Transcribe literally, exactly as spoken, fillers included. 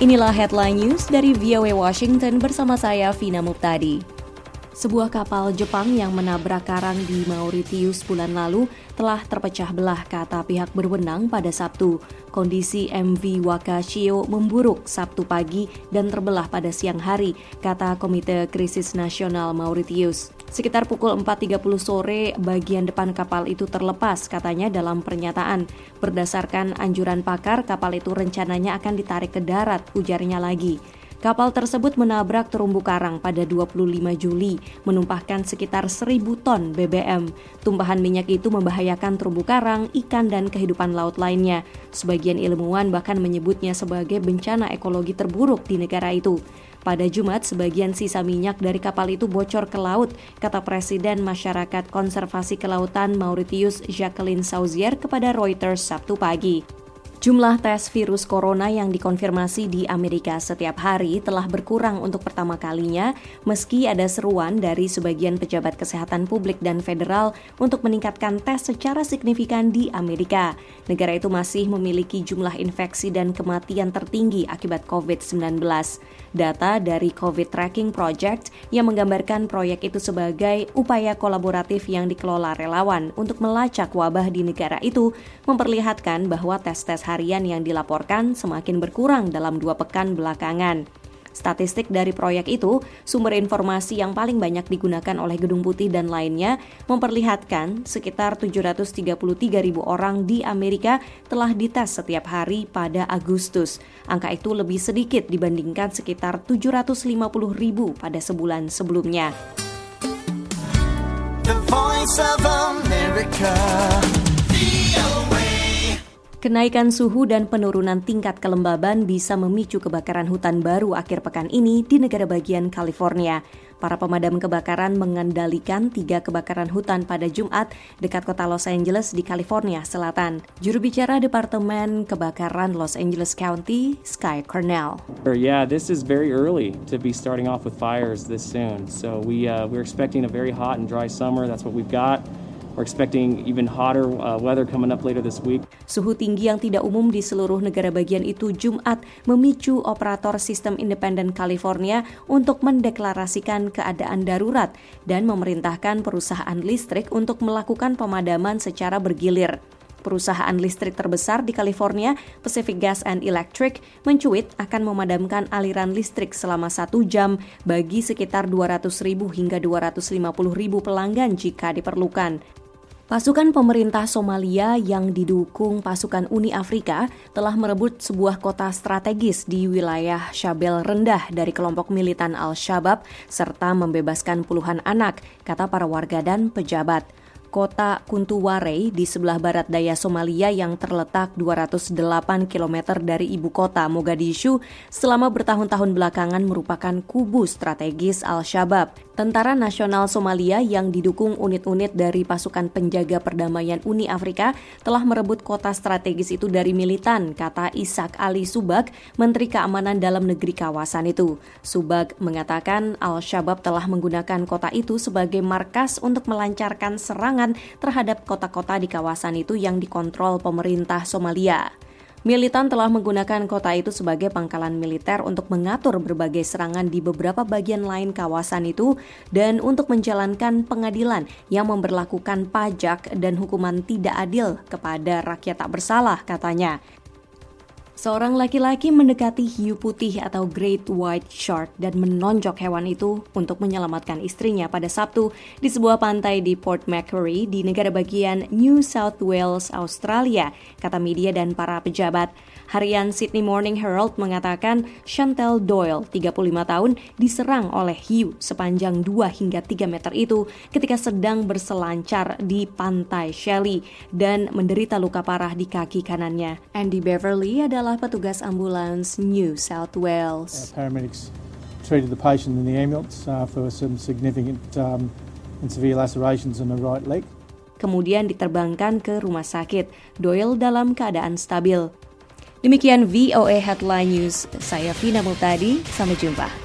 Inilah headline news dari V O A Washington bersama saya Vina Muptadi. Sebuah kapal Jepang yang menabrak karang di Mauritius bulan lalu telah terpecah belah, kata pihak berwenang pada Sabtu. Kondisi M V Wakashio memburuk Sabtu pagi dan terbelah pada siang hari, kata Komite Krisis Nasional Mauritius. Sekitar pukul empat tiga puluh sore, bagian depan kapal itu terlepas, katanya dalam pernyataan. Berdasarkan anjuran pakar, kapal itu rencananya akan ditarik ke darat, ujarnya lagi. Kapal tersebut menabrak terumbu karang pada dua puluh lima Juli, menumpahkan sekitar seribu ton B B M. Tumpahan minyak itu membahayakan terumbu karang, ikan, dan kehidupan laut lainnya. Sebagian ilmuwan bahkan menyebutnya sebagai bencana ekologi terburuk di negara itu. Pada Jumat, sebagian sisa minyak dari kapal itu bocor ke laut, kata Presiden Masyarakat Konservasi Kelautan Mauritius Jacqueline Sauzier kepada Reuters Sabtu pagi. Jumlah tes virus corona yang dikonfirmasi di Amerika setiap hari telah berkurang untuk pertama kalinya, meski ada seruan dari sebagian pejabat kesehatan publik dan federal untuk meningkatkan tes secara signifikan di Amerika. Negara itu masih memiliki jumlah infeksi dan kematian tertinggi akibat covid sembilan belas. Data dari COVID Tracking Project yang menggambarkan proyek itu sebagai upaya kolaboratif yang dikelola relawan untuk melacak wabah di negara itu memperlihatkan bahwa tes-tes harian yang dilaporkan semakin berkurang dalam dua pekan belakangan. Statistik dari proyek itu, sumber informasi yang paling banyak digunakan oleh Gedung Putih dan lainnya, memperlihatkan sekitar tujuh ratus tiga puluh tiga ribu orang di Amerika telah dites setiap hari pada Agustus. Angka itu lebih sedikit dibandingkan sekitar tujuh ratus lima puluh ribu pada sebulan sebelumnya. The Voice of America. Kenaikan suhu dan penurunan tingkat kelembaban bisa memicu kebakaran hutan baru akhir pekan ini di negara bagian California. Para pemadam kebakaran mengendalikan tiga kebakaran hutan pada Jumat dekat kota Los Angeles di California Selatan. Juru bicara Departemen Kebakaran Los Angeles County, Sky Cornell. Yeah, this is very early to be starting off with fires this soon. So we uh, we're expecting a very hot and dry summer. That's what we've got. We're expecting even hotter uh, weather coming up later this week. Suhu tinggi yang tidak umum di seluruh negara bagian itu Jumat memicu operator sistem independen California untuk mendeklarasikan keadaan darurat dan memerintahkan perusahaan listrik untuk melakukan pemadaman secara bergilir. Perusahaan listrik terbesar di California, Pacific Gas and Electric, mencuit akan memadamkan aliran listrik selama satu jam bagi sekitar dua ratus ribu hingga dua ratus lima puluh ribu pelanggan jika diperlukan. Pasukan pemerintah Somalia yang didukung pasukan Uni Afrika telah merebut sebuah kota strategis di wilayah Shabelle rendah dari kelompok militan Al-Shabaab serta membebaskan puluhan anak, kata para warga dan pejabat. Kota Kuntuware di sebelah barat daya Somalia yang terletak dua ratus delapan kilometer dari ibu kota Mogadishu selama bertahun-tahun belakangan merupakan kubu strategis Al-Shabaab. Tentara Nasional Somalia yang didukung unit-unit dari pasukan penjaga perdamaian Uni Afrika telah merebut kota strategis itu dari militan, kata Ishak Ali Subag, Menteri Keamanan Dalam Negeri kawasan itu. Subag mengatakan Al-Shabaab telah menggunakan kota itu sebagai markas untuk melancarkan serangan terhadap kota-kota di kawasan itu yang dikontrol pemerintah Somalia. Militan telah menggunakan kota itu sebagai pangkalan militer untuk mengatur berbagai serangan di beberapa bagian lain kawasan itu dan untuk menjalankan pengadilan yang memberlakukan pajak dan hukuman tidak adil kepada rakyat tak bersalah, katanya. Seorang laki-laki mendekati hiu putih atau Great White Shark dan menonjok hewan itu untuk menyelamatkan istrinya pada Sabtu di sebuah pantai di Port Macquarie di negara bagian New South Wales, Australia, kata media dan para pejabat. Harian Sydney Morning Herald mengatakan Chantel Doyle, tiga puluh lima tahun, diserang oleh hiu sepanjang dua hingga tiga meter itu ketika sedang berselancar di pantai Shelley dan menderita luka parah di kaki kanannya. Andy Beverly adalah petugas ambulans New South Wales. Our paramedics treated the patient in the ambulance uh, for some significant um, and severe lacerations in the right leg. Kemudian diterbangkan ke rumah sakit. Doyle dalam keadaan stabil. Demikian V O A Headline News. Saya Vina Muptadi. Sampai jumpa.